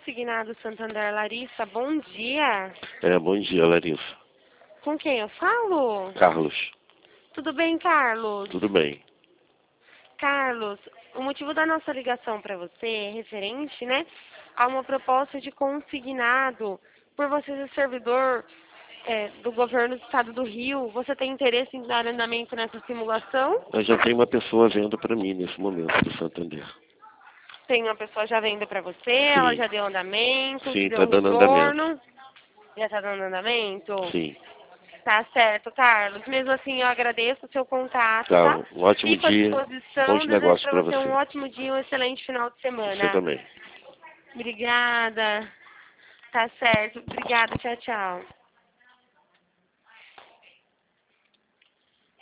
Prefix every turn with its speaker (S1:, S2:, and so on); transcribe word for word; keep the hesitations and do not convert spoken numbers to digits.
S1: Consignado Santander. Larissa, bom dia.
S2: É, bom dia, Larissa.
S1: Com quem eu falo?
S2: Carlos.
S1: Tudo bem, Carlos?
S2: Tudo bem.
S1: Carlos, o motivo da nossa ligação para você é referente, né, a uma proposta de consignado. Por você ser servidor é, do governo do estado do Rio, você tem interesse em dar andamento nessa simulação?
S2: Eu já tenho uma pessoa vendo para mim nesse momento do Santander.
S1: Tem uma pessoa já vendo para você,
S2: Sim.
S1: ela já deu andamento,
S2: Sim,
S1: deu
S2: está dando
S1: retorno.
S2: andamento.
S1: Já está dando andamento?
S2: Sim.
S1: Tá certo, Carlos. Mesmo assim, eu agradeço o seu contato,
S2: Tá,
S1: tá?
S2: um ótimo
S1: Fico à
S2: dia.
S1: disposição.
S2: Bons
S1: Desejo
S2: negócios
S1: para
S2: para
S1: você um
S2: você.
S1: ótimo dia, um excelente final de
S2: Você
S1: semana.
S2: também.
S1: Obrigada. Tá certo. Obrigada. Tchau, tchau.